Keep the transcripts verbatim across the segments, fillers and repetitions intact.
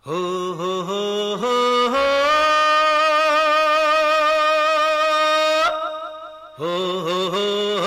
हो हो हो हो हो हो हो हो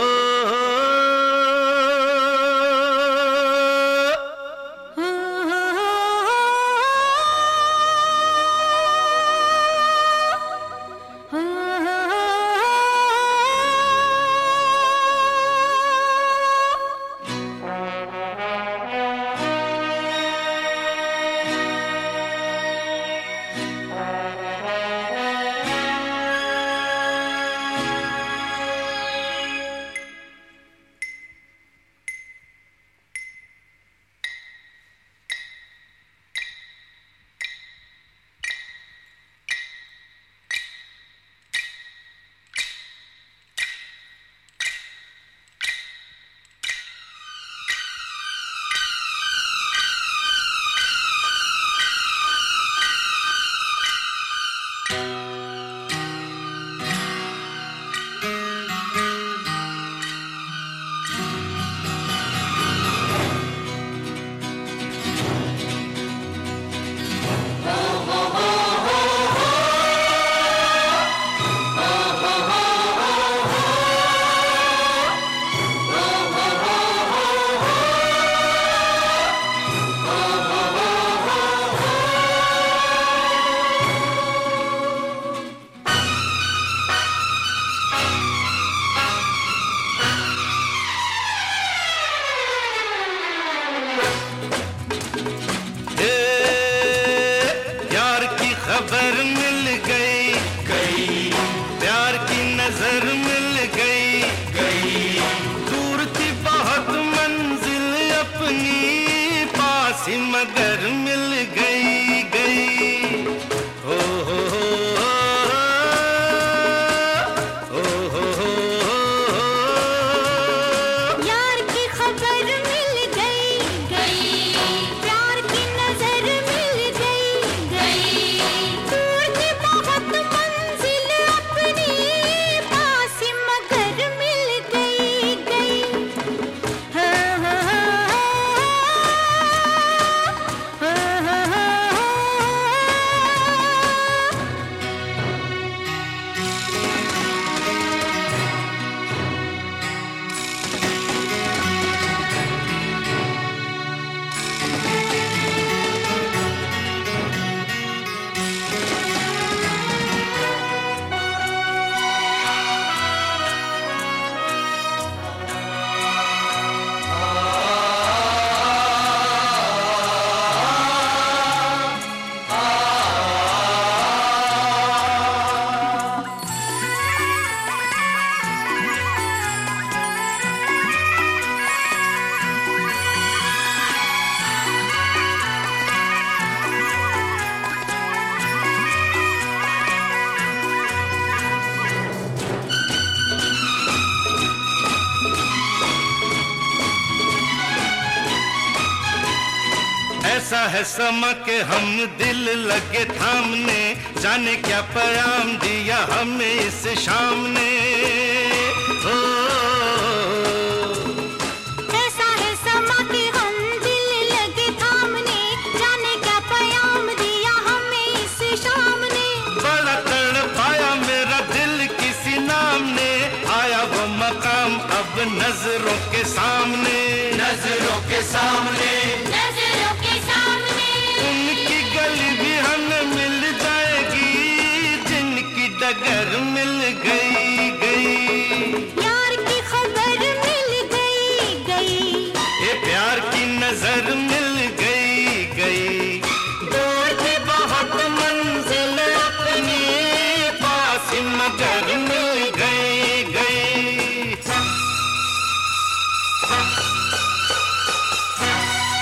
खबर मिल गई गई, प्यार की नजर मिल गई गई, दूर थी बहुत मंजिल अपनी पास ही मगर मिल गई गई। हो हो हो ऐसा है समा के हम दिल लगे थामने, जाने क्या पैगाम दिया हमें इस शाम ने। ओ, ऐसा है समा के हम दिल लगे थामने, जाने क्या पैगाम दिया हमें इस शाम ने। बड़ा तड़पाया मेरा दिल किसी नाम ने, आया वो मकाम अब नजरों के सामने, नजरों के सामने, नजरों के सामने। उनकी गली भी हमें मिल जाएगी, जिनकी डगर मिल गई गई। प्यार की खबर मिल गई गई, ये प्यार की नजर मिल गई गई, दूर थी बहुत मंजिल अपनी पास ही मगर मिल गई गई।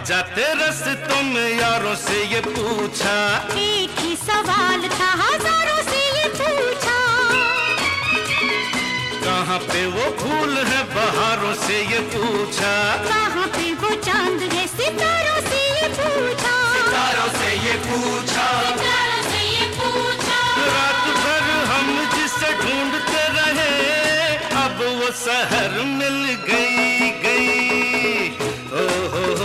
जाते रस्तों में यारों से ये पूछा, एक ही सवाल था हजारों से ये पूछा, कहाँ पे वो फूल है बहारों से ये पूछा, कहाँ पे वो चांद है सितारों से ये पूछा, सितारों से ये पूछा, सितारों से ये पूछा। रात भर हम जिसे ढूंढते रहे अब वो शहर मिल गई गई। ओ हो हो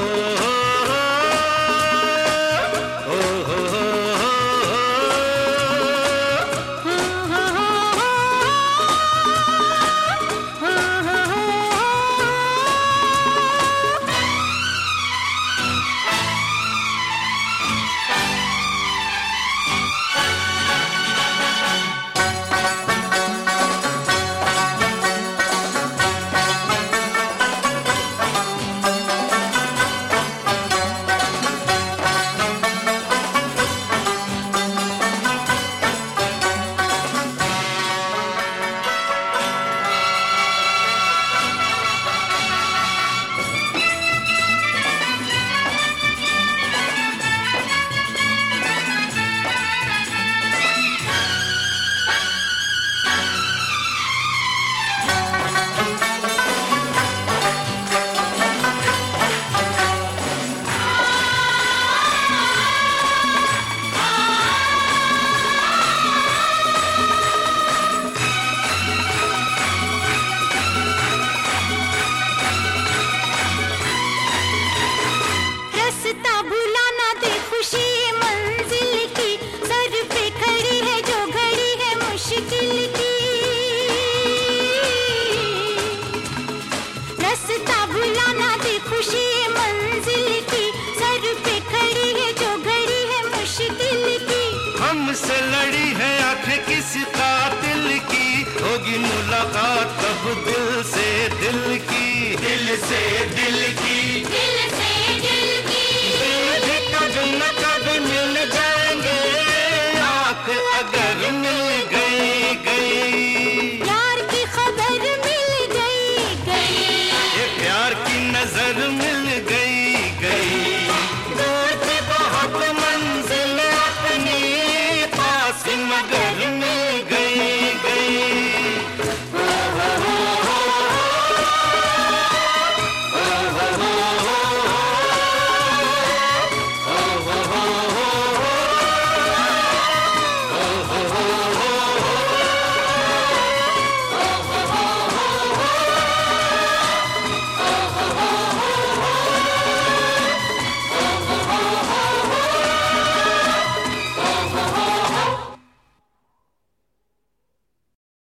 हमसे लड़ी है आंखें किसी कातिल की, होगी मुलाकात तब दिल से दिल की, दिल से दिल